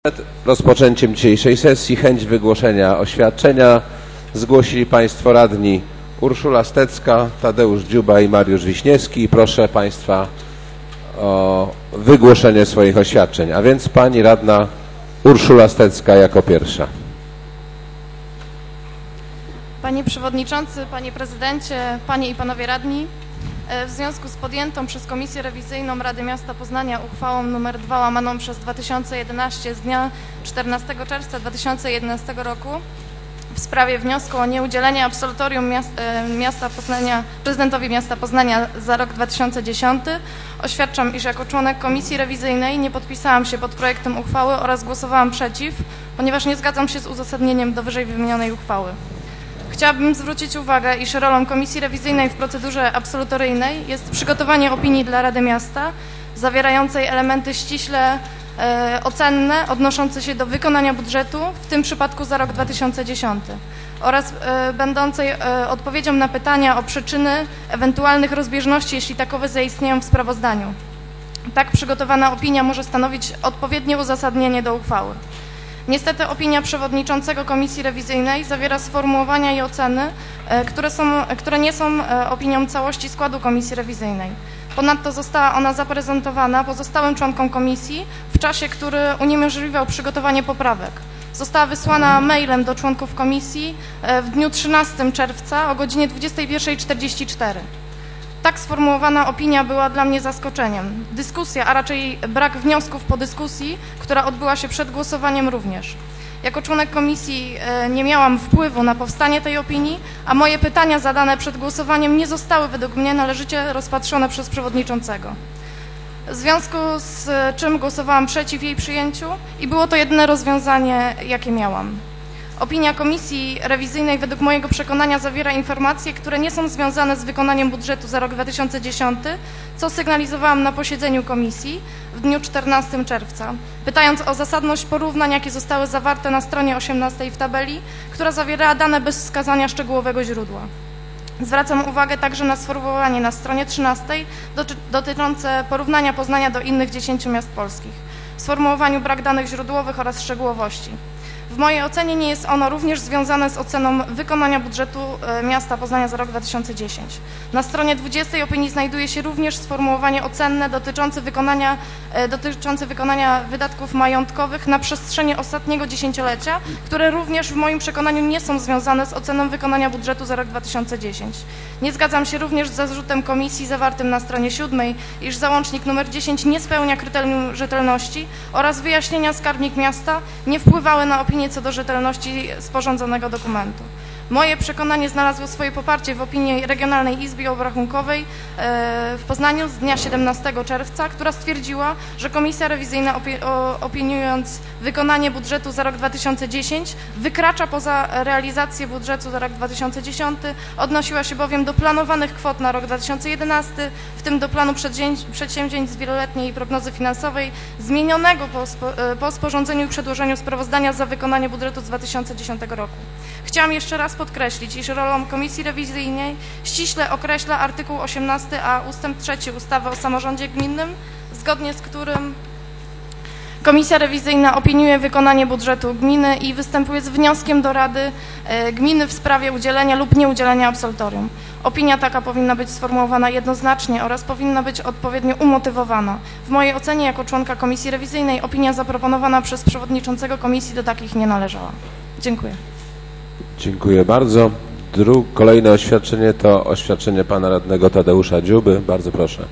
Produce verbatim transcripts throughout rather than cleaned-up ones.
Przed rozpoczęciem dzisiejszej sesji chęć wygłoszenia oświadczenia zgłosili Państwo radni Urszula Stecka, Tadeusz Dziuba i Mariusz Wiśniewski. Proszę Państwa o wygłoszenie swoich oświadczeń. A więc Pani radna Urszula Stecka jako pierwsza. Panie Przewodniczący, Panie Prezydencie, Panie i Panowie Radni, w związku z podjętą przez Komisję Rewizyjną Rady Miasta Poznania uchwałą nr dwa łamaną przez dwa tysiące jedenaście z dnia czternastego czerwca dwa tysiące jedenastego roku w sprawie wniosku o nieudzielenie absolutorium miasta Poznania, prezydentowi miasta Poznania za rok dwa tysiące dziesiąty, oświadczam, iż jako członek Komisji Rewizyjnej nie podpisałam się pod projektem uchwały oraz głosowałam przeciw, ponieważ nie zgadzam się z uzasadnieniem do wyżej wymienionej uchwały. Chciałabym zwrócić uwagę, iż rolą Komisji Rewizyjnej w procedurze absolutoryjnej jest przygotowanie opinii dla Rady Miasta zawierającej elementy ściśle e, ocenne odnoszące się do wykonania budżetu, w tym przypadku za rok dwa tysiące dziesiąty oraz e, będącej e, odpowiedzią na pytania o przyczyny ewentualnych rozbieżności, jeśli takowe zaistnieją w sprawozdaniu. Tak przygotowana opinia może stanowić odpowiednie uzasadnienie do uchwały. Niestety opinia przewodniczącego Komisji Rewizyjnej zawiera sformułowania i oceny, które, są, które nie są opinią całości składu Komisji Rewizyjnej. Ponadto została ona zaprezentowana pozostałym członkom komisji w czasie, który uniemożliwiał przygotowanie poprawek. Została wysłana mailem do członków komisji w dniu trzynastego czerwca o godzinie dwudziestej pierwszej czterdzieści cztery. Tak sformułowana opinia była dla mnie zaskoczeniem. Dyskusja, a raczej brak wniosków po dyskusji, która odbyła się przed głosowaniem również. Jako członek komisji nie miałam wpływu na powstanie tej opinii, a moje pytania zadane przed głosowaniem nie zostały według mnie należycie rozpatrzone przez przewodniczącego. W związku z czym głosowałam przeciw jej przyjęciu i było to jedyne rozwiązanie, jakie miałam. Opinia Komisji Rewizyjnej według mojego przekonania zawiera informacje, które nie są związane z wykonaniem budżetu za rok dwa tysiące dziesiąty, co sygnalizowałam na posiedzeniu komisji w dniu czternastego czerwca, pytając o zasadność porównań, jakie zostały zawarte na stronie osiemnastej w tabeli, która zawierała dane bez wskazania szczegółowego źródła. Zwracam uwagę także na sformułowanie na stronie trzynastej dotyczące porównania Poznania do innych dziesięciu miast polskich. W sformułowaniu brak danych źródłowych oraz szczegółowości. W mojej ocenie nie jest ono również związane z oceną wykonania budżetu miasta Poznania za rok dwa tysiące dziesiąty. Na stronie dwudziestej opinii znajduje się również sformułowanie ocenne dotyczące wykonania, dotyczące wykonania wydatków majątkowych na przestrzeni ostatniego dziesięciolecia, które również w moim przekonaniu nie są związane z oceną wykonania budżetu za rok dwa tysiące dziesiąty. Nie zgadzam się również z zarzutem komisji zawartym na stronie siódmej, iż załącznik numer dziesięć nie spełnia kryterium rzetelności oraz wyjaśnienia skarbnik miasta nie wpływały na opinię co do rzetelności sporządzonego dokumentu. Moje przekonanie znalazło swoje poparcie w opinii Regionalnej Izby Obrachunkowej w Poznaniu z dnia siedemnastego czerwca, która stwierdziła, że Komisja Rewizyjna opiniując wykonanie budżetu za rok dwa tysiące dziesiąty wykracza poza realizację budżetu za rok dwa tysiące dziesiąty, odnosiła się bowiem do planowanych kwot na rok dwa tysiące jedenasty, w tym do planu przedsięwzięć z wieloletniej prognozy finansowej zmienionego po, po sporządzeniu i przedłożeniu sprawozdania za wykonanie budżetu z dwa tysiące dziesiątego roku. Chciałam jeszcze raz podkreślić, iż rolą Komisji Rewizyjnej ściśle określa artykuł osiemnasty a ustęp trzeci ustawy o samorządzie gminnym, zgodnie z którym Komisja Rewizyjna opiniuje wykonanie budżetu gminy i występuje z wnioskiem do Rady Gminy w sprawie udzielenia lub nieudzielenia absolutorium. Opinia taka powinna być sformułowana jednoznacznie oraz powinna być odpowiednio umotywowana. W mojej ocenie jako członka Komisji Rewizyjnej opinia zaproponowana przez przewodniczącego komisji do takich nie należała. Dziękuję. Dziękuję bardzo. Dru kolejne oświadczenie to oświadczenie pana radnego Tadeusza Dziuby. Bardzo proszę.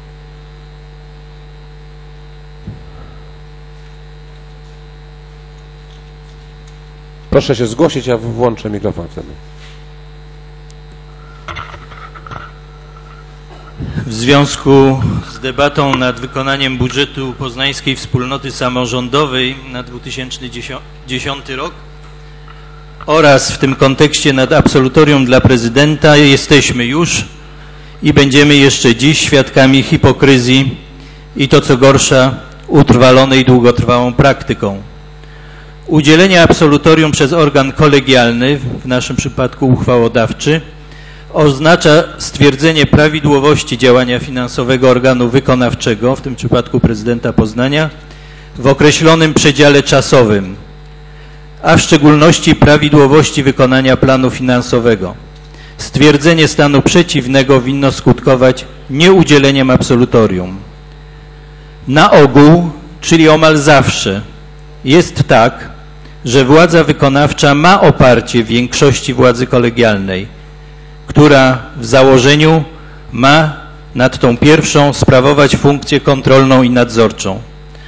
Proszę się zgłosić, ja włączę mikrofon wtedy. W związku z debatą nad wykonaniem budżetu Poznańskiej Wspólnoty Samorządowej na dwa tysiące dziesiąty rok oraz w tym kontekście nad absolutorium dla prezydenta jesteśmy już i będziemy jeszcze dziś świadkami hipokryzji i to co gorsza utrwalonej długotrwałą praktyką. Udzielenie absolutorium przez organ kolegialny, w naszym przypadku uchwałodawczy, oznacza stwierdzenie prawidłowości działania finansowego organu wykonawczego, w tym przypadku prezydenta Poznania, w określonym przedziale czasowym, a w szczególności prawidłowości wykonania planu finansowego. Stwierdzenie stanu przeciwnego winno skutkować nieudzieleniem absolutorium. Na ogół, czyli omal zawsze, jest tak, że władza wykonawcza ma oparcie w większości władzy kolegialnej, która w założeniu ma nad tą pierwszą sprawować funkcję kontrolną i nadzorczą.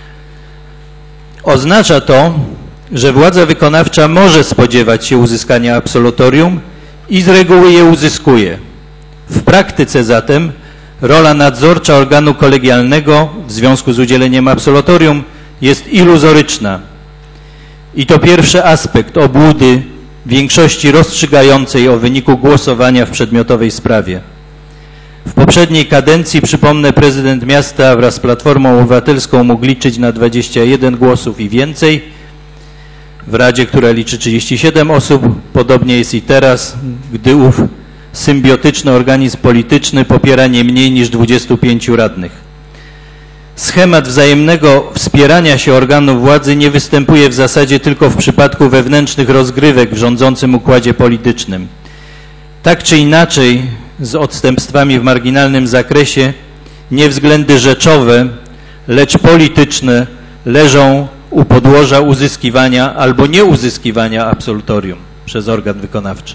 Oznacza to, że władza wykonawcza może spodziewać się uzyskania absolutorium i z reguły je uzyskuje. W praktyce zatem rola nadzorcza organu kolegialnego w związku z udzieleniem absolutorium jest iluzoryczna. I to pierwszy aspekt obłudy większości rozstrzygającej o wyniku głosowania w przedmiotowej sprawie. W poprzedniej kadencji, przypomnę, prezydent miasta wraz z Platformą Obywatelską mógł liczyć na dwadzieścia jeden głosów i więcej. W Radzie, która liczy trzydzieści siedem osób, podobnie jest i teraz, gdy ów symbiotyczny organizm polityczny popiera nie mniej niż dwudziestu pięciu radnych. Schemat wzajemnego wspierania się organów władzy nie występuje w zasadzie tylko w przypadku wewnętrznych rozgrywek w rządzącym układzie politycznym. Tak czy inaczej, z odstępstwami w marginalnym zakresie, nie względy rzeczowe, lecz polityczne leżą u podłoża uzyskiwania albo nieuzyskiwania absolutorium przez organ wykonawczy.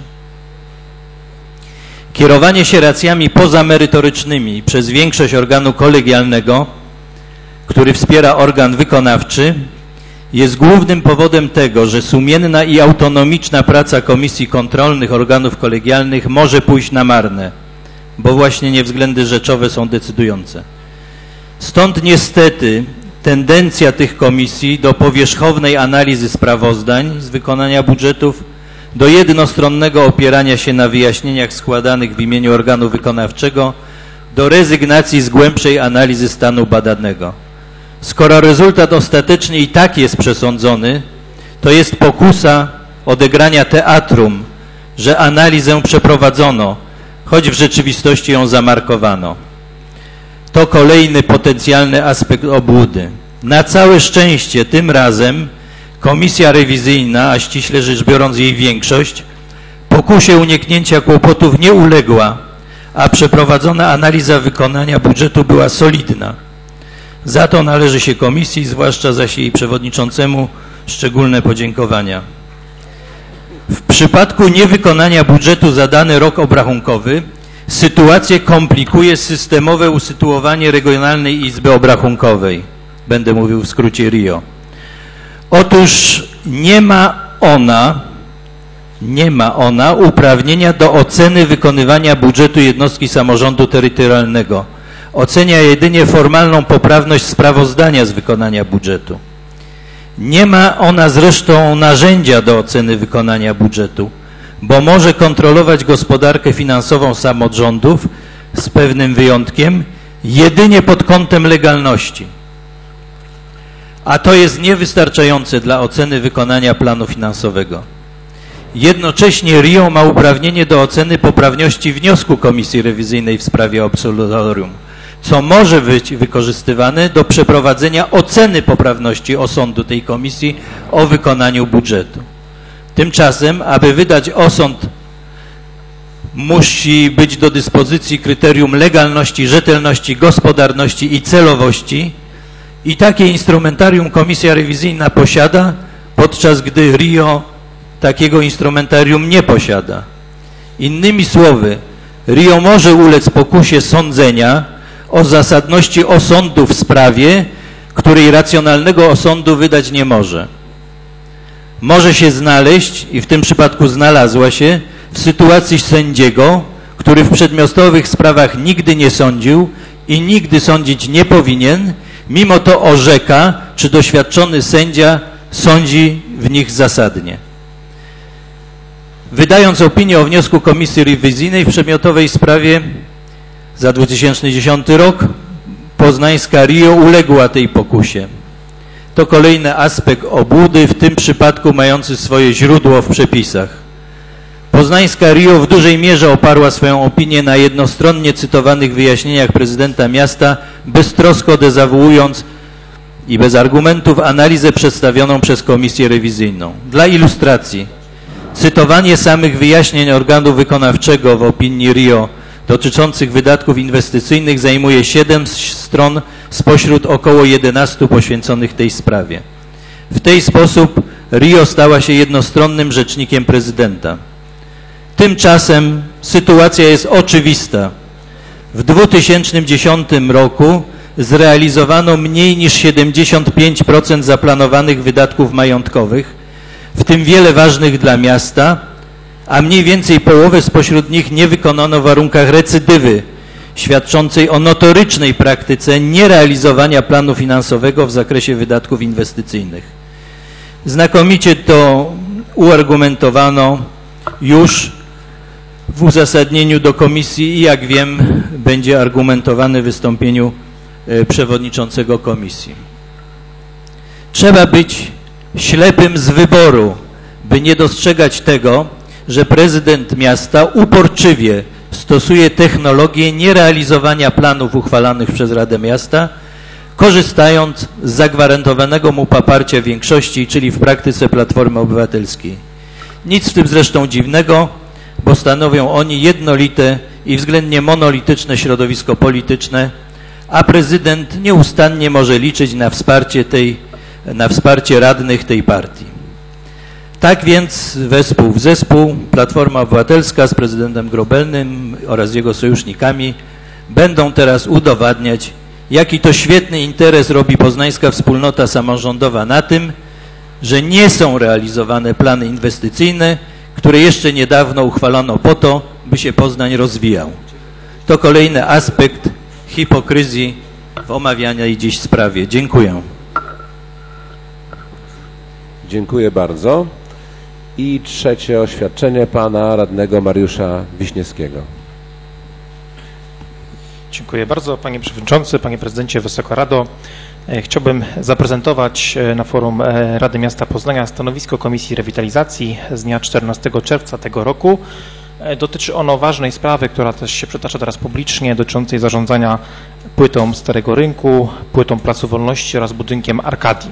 Kierowanie się racjami pozamerytorycznymi przez większość organu kolegialnego, który wspiera organ wykonawczy, jest głównym powodem tego, że sumienna i autonomiczna praca komisji kontrolnych organów kolegialnych może pójść na marne, bo właśnie nie względy rzeczowe są decydujące. Stąd niestety tendencja tych komisji do powierzchownej analizy sprawozdań z wykonania budżetów, do jednostronnego opierania się na wyjaśnieniach składanych w imieniu organu wykonawczego, do rezygnacji z głębszej analizy stanu badanego. Skoro rezultat ostateczny i tak jest przesądzony, to jest pokusa odegrania teatrum, że analizę przeprowadzono, choć w rzeczywistości ją zamarkowano. To kolejny potencjalny aspekt obłudy. Na całe szczęście tym razem komisja rewizyjna, a ściśle rzecz biorąc jej większość, pokusie uniknięcia kłopotów nie uległa, a przeprowadzona analiza wykonania budżetu była solidna. Za to należy się komisji, zwłaszcza zaś jej przewodniczącemu, szczególne podziękowania. W przypadku niewykonania budżetu za dany rok obrachunkowy sytuację komplikuje systemowe usytuowanie Regionalnej Izby Obrachunkowej. Będę mówił w skrócie R I O. Otóż nie ma ona, nie ma ona uprawnienia do oceny wykonywania budżetu jednostki samorządu terytorialnego. Ocenia jedynie formalną poprawność sprawozdania z wykonania budżetu. Nie ma ona zresztą narzędzia do oceny wykonania budżetu, bo może kontrolować gospodarkę finansową samorządów z pewnym wyjątkiem jedynie pod kątem legalności. A to jest niewystarczające dla oceny wykonania planu finansowego. Jednocześnie R I O ma uprawnienie do oceny poprawności wniosku Komisji Rewizyjnej w sprawie absolutorium, co może być wykorzystywane do przeprowadzenia oceny poprawności osądu tej komisji o wykonaniu budżetu. Tymczasem, aby wydać osąd, musi być do dyspozycji kryterium legalności, rzetelności, gospodarności i celowości i takie instrumentarium komisja rewizyjna posiada, podczas gdy R I O takiego instrumentarium nie posiada. Innymi słowy, R I O może ulec pokusie sądzenia o zasadności osądu w sprawie, której racjonalnego osądu wydać nie może. Może się znaleźć, i w tym przypadku znalazła się, w sytuacji sędziego, który w przedmiotowych sprawach nigdy nie sądził i nigdy sądzić nie powinien, mimo to orzeka, czy doświadczony sędzia sądzi w nich zasadnie. Wydając opinię o wniosku Komisji Rewizyjnej w przedmiotowej sprawie za dwa tysiące dziesiąty rok, poznańska R I O uległa tej pokusie. To kolejny aspekt obłudy, w tym przypadku mający swoje źródło w przepisach. Poznańska R I O w dużej mierze oparła swoją opinię na jednostronnie cytowanych wyjaśnieniach prezydenta miasta, beztrosko dezawuując i bez argumentów analizę przedstawioną przez komisję rewizyjną. Dla ilustracji, cytowanie samych wyjaśnień organu wykonawczego w opinii R I O dotyczących wydatków inwestycyjnych zajmuje siedem stron spośród około jedenastu poświęconych tej sprawie. W ten sposób R I O stała się jednostronnym rzecznikiem prezydenta. Tymczasem sytuacja jest oczywista. W dwa tysiące dziesiątym roku zrealizowano mniej niż siedemdziesiąt pięć procent zaplanowanych wydatków majątkowych, w tym wiele ważnych dla miasta, a mniej więcej połowę spośród nich nie wykonano w warunkach recydywy, świadczącej o notorycznej praktyce nierealizowania planu finansowego w zakresie wydatków inwestycyjnych. Znakomicie to uargumentowano już w uzasadnieniu do komisji i jak wiem będzie argumentowane w wystąpieniu przewodniczącego komisji. Trzeba być ślepym z wyboru, by nie dostrzegać tego, że prezydent miasta uporczywie stosuje technologię nierealizowania planów uchwalanych przez Radę Miasta, korzystając z zagwarantowanego mu poparcia większości, czyli w praktyce Platformy Obywatelskiej. Nic w tym zresztą dziwnego, bo stanowią oni jednolite i względnie monolityczne środowisko polityczne, a prezydent nieustannie może liczyć na wsparcie, tej, na wsparcie radnych tej partii. Tak więc wespół w zespół Platforma Obywatelska z prezydentem Grobelnym oraz jego sojusznikami będą teraz udowadniać, jaki to świetny interes robi poznańska wspólnota samorządowa na tym, że nie są realizowane plany inwestycyjne, które jeszcze niedawno uchwalono po to, by się Poznań rozwijał. To kolejny aspekt hipokryzji w omawianej dziś sprawie. Dziękuję. Dziękuję bardzo. I trzecie oświadczenie pana radnego Mariusza Wiśniewskiego. Dziękuję bardzo, panie przewodniczący, panie prezydencie, Wysoka Rado. Chciałbym zaprezentować na forum Rady Miasta Poznania stanowisko Komisji Rewitalizacji z dnia czternastego czerwca tego roku. Dotyczy ono ważnej sprawy, która też się przytacza teraz publicznie, dotyczącej zarządzania płytą Starego Rynku, płytą Placu Wolności oraz budynkiem Arkadii.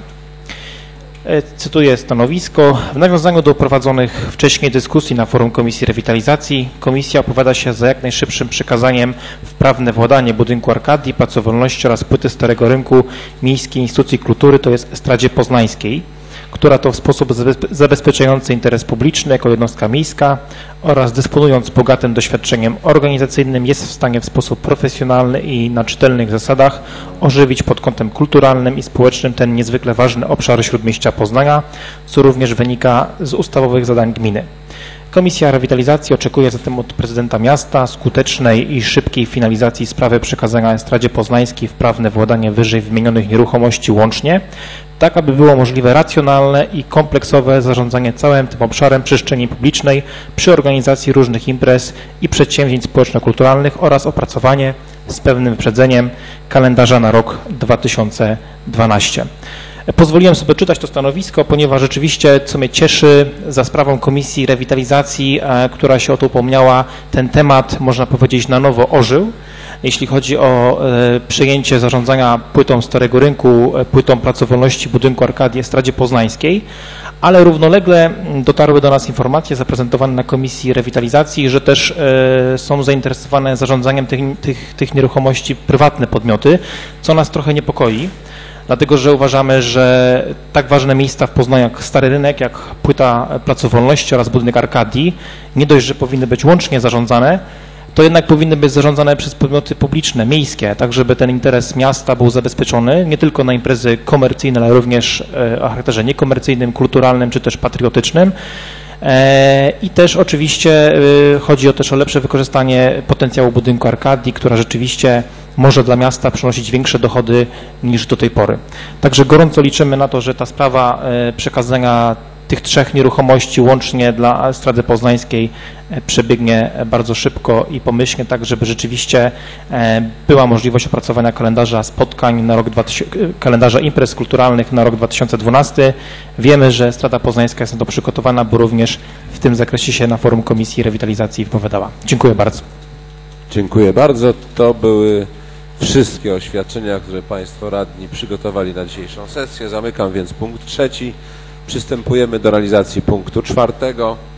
Cytuję stanowisko. W nawiązaniu do prowadzonych wcześniej dyskusji na forum Komisji Rewitalizacji, Komisja opowiada się za jak najszybszym przekazaniem w prawne władanie budynku Arkadii, Placu Wolności oraz płyty Starego Rynku Miejskiej Instytucji Kultury, to jest Estradzie Poznańskiej, która to w sposób zabezpieczający interes publiczny jako jednostka miejska oraz dysponując bogatym doświadczeniem organizacyjnym jest w stanie w sposób profesjonalny i na czytelnych zasadach ożywić pod kątem kulturalnym i społecznym ten niezwykle ważny obszar śródmieścia Poznania, co również wynika z ustawowych zadań gminy. Komisja Rewitalizacji oczekuje zatem od prezydenta miasta skutecznej i szybkiej finalizacji sprawy przekazania Estradzie Poznańskiej w prawne władanie wyżej wymienionych nieruchomości łącznie, tak aby było możliwe racjonalne i kompleksowe zarządzanie całym tym obszarem przestrzeni publicznej przy organizacji różnych imprez i przedsięwzięć społeczno-kulturalnych oraz opracowanie z pewnym wyprzedzeniem kalendarza na rok dwa tysiące dwunasty. Pozwoliłem sobie czytać to stanowisko, ponieważ rzeczywiście, co mnie cieszy, za sprawą Komisji Rewitalizacji, która się o to upomniała, ten temat, można powiedzieć, na nowo ożył. Jeśli chodzi o e, przejęcie zarządzania płytą Starego Rynku, płytą Placu Wolności, budynku Arkadii, Estradzie Poznańskiej, ale równolegle dotarły do nas informacje zaprezentowane na Komisji Rewitalizacji, że też e, są zainteresowane zarządzaniem tych, tych, tych nieruchomości prywatne podmioty, co nas trochę niepokoi, dlatego że uważamy, że tak ważne miejsca w Poznaniu jak Stary Rynek, jak płyta Placu Wolności oraz budynek Arkadii, nie dość, że powinny być łącznie zarządzane, to jednak powinny być zarządzane przez podmioty publiczne, miejskie, tak żeby ten interes miasta był zabezpieczony nie tylko na imprezy komercyjne, ale również o charakterze niekomercyjnym, kulturalnym czy też patriotycznym. I też oczywiście chodzi o też o lepsze wykorzystanie potencjału budynku Arkadii, która rzeczywiście może dla miasta przynosić większe dochody niż do tej pory. Także gorąco liczymy na to, że ta sprawa przekazania tych trzech nieruchomości łącznie dla Estrady Poznańskiej przebiegnie bardzo szybko i pomyślnie, tak żeby rzeczywiście była możliwość opracowania kalendarza spotkań na rok dwa tysiące, kalendarza imprez kulturalnych na rok dwa tysiące dwunasty. Wiemy, że Estrada Poznańska jest na to przygotowana, bo również w tym zakresie się na forum Komisji Rewitalizacji wypowiadała. Dziękuję bardzo. Dziękuję bardzo. To były wszystkie oświadczenia, które Państwo radni przygotowali na dzisiejszą sesję. Zamykam więc punkt trzeci. Przystępujemy do realizacji punktu czwartego.